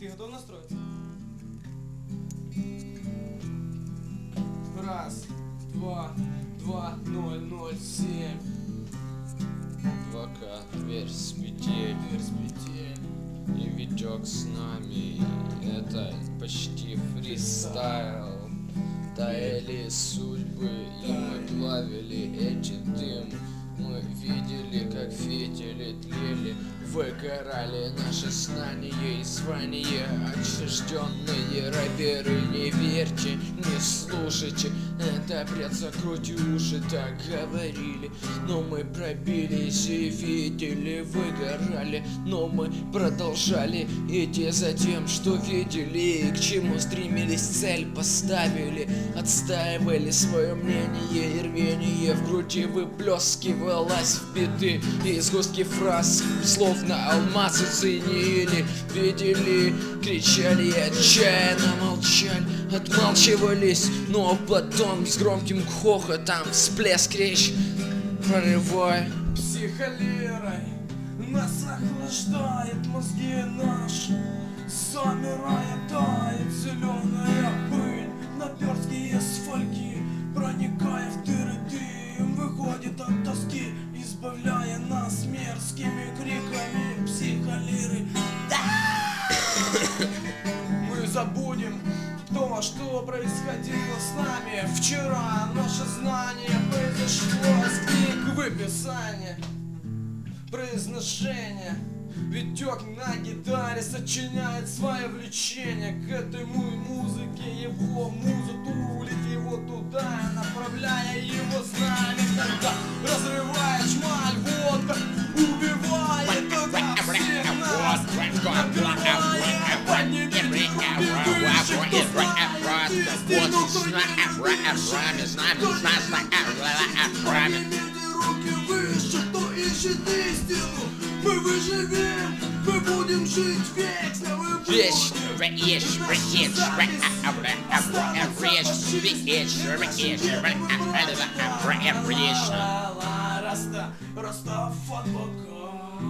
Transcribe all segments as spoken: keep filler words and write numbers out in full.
Ты готов настроиться? Раз, два, два, ноль, ноль, семь. Адвокат, дверь с петель, Дверь с петель. и Витек с нами. Это почти фристайл. Таяли судьбы, и мы плавили эти дым. Мы видели, как фитили тлели, выгорали наши знания и звания. Отчужденные рэперы, не верьте, не слушайте, это бред, закройте уши, так говорили. Но мы пробились и видели, выгорали, но мы продолжали идти за тем, что видели и к чему стремились, цель поставили, отстаивали свое мнение и рвение в груди выплескивалось в биты и сгустки фраз, словно алмазы ценили, видели, кричали и отчаянно молчали, отмалчивались, но потом с громким хохотом всплеск речь прорывая. Психолирой нас охлаждает мозги наши, замирая, тает зеленая пыль, наперстки из фольги, проникая в дыры, дым выходит от тоски, избавляя нас мерзкими криками психолиры. Мы забудем то, что происходило с нами вчера. Наше знание произошло с книг выписания, произношения. Витек на гитаре сочиняет свое влечение к этой музыке. Его муза тулит его туда, направляя его знамя, когда разрывает шмаль, водка убивает тогда всех нас, набивая поднимите руки выше, кто знает истину, кто не ищет. Поднимите руки выше, кто ищет истину. Мы выживем, мы будем жить вечно, мы будем Вечно, вечно, Раста, Растаф адвокат,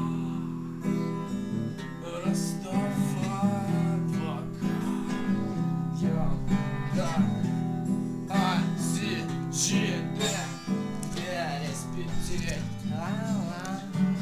Растаф адвокат. Йо, да, А, Зи, Джи, Д, Д, С, П, Т, А, А.